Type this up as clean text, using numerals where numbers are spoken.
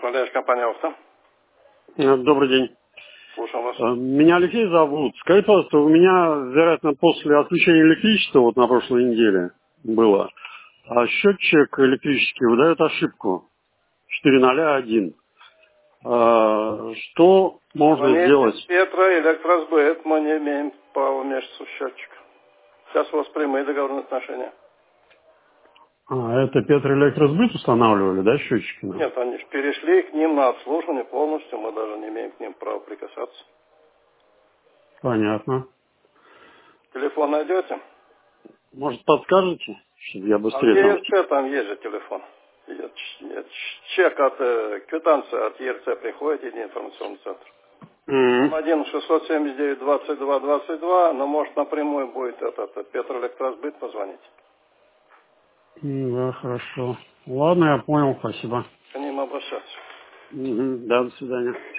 Управляешь компания «Авто». Добрый день. Слушаем вас. Меня Алексей зовут. Скажите, пожалуйста, у меня, вероятно, после отключения электричества, вот на прошлой неделе было, счетчик электрический выдает ошибку 401. Что можно Звоните сделать? с Петра, электросбыт, мы не имеем права вмешиваться в счетчик. Сейчас у вас прямые договорные отношения. Это Петроэлектросбыт устанавливали, да, счетчики? Нет, они же перешли к ним на обслуживание полностью, мы даже не имеем к ним права прикасаться. Понятно. Телефон найдете? Может, подскажете, чтобы я А быстрее где там? ЕРЦ, там есть же телефон. Чек от квитанция от ЕРЦ приходит, единый информационный центр. Мгм. 1-679-22-22, но может напрямую будет Петроэлектросбыт позвонить. Да, хорошо. Ладно, я понял, спасибо. К ним обращаться. Да, до свидания.